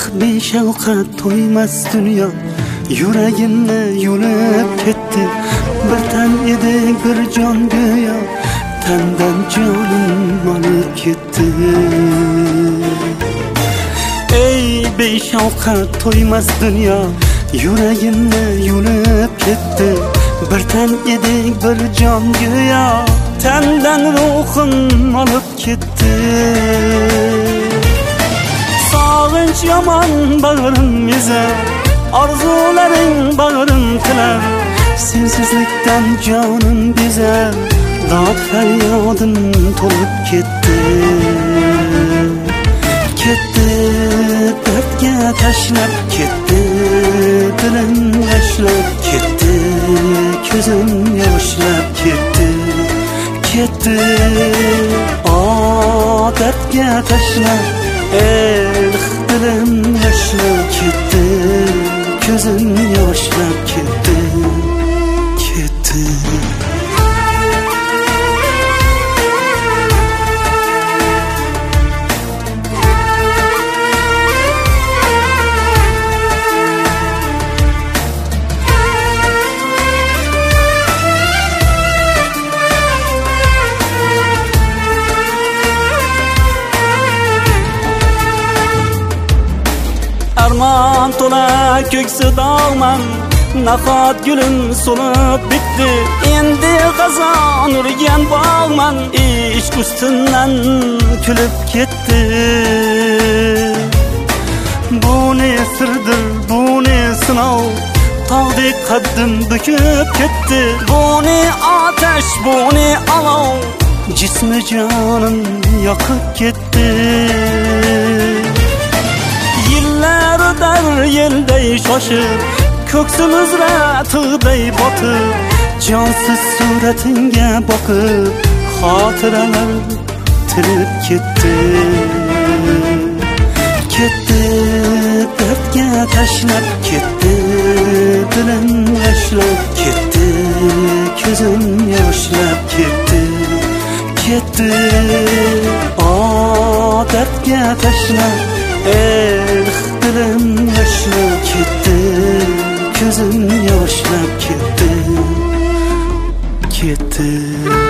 beshafqat to'ymas dunyo yuragimni yo'lib ketdi. Bir tan edi bir jon go'yo tandan jonim olib ketdi. Ey beshafqat to'ymas dunyo yuragimni yo'lib ketdi. Bir tan edi bir jon go'yo tandan ruhim olib ketdi. Sog'inch yomon bag'rim ezar, orzularing bag'rim tilar. Sensizlikdan jonim bezar, dod faryodim to'lib ketdi. Ketdi dardga tashlab, ketdi dilim yashlab, ketdi ko'zim yoshlab, ketdi. Ketdi dardga tashlab, dilim yashlab, ketdi ko'zim yoshlab, ketdi. Ketdi. Armon to'la ko'ksi dog'man, nahot gulim so'lib bitdi. Endi g'azon urgan bog'man, ishq ustimdan kulib ketdi. Bu ne sirdir, bu ne sinov, tog'dek qaddim bukib ketdi. Bu ne otash, bu ne olov, jismi jonim yoqib ketdi. Yillar o'tar yelday shoshib, ko'ksim uzra tig'day botib, jonsiz suratingga boqib, xotiralar tirib ketdi. Ketdi dardga tashlab, ketdi dilim yashlab, ketdi ko'zim yoshlab, ketdi. Ketdi dardga tashlab, dilim yashlab, ketdi ko'zim yoshlab, ketdi. Ketdi.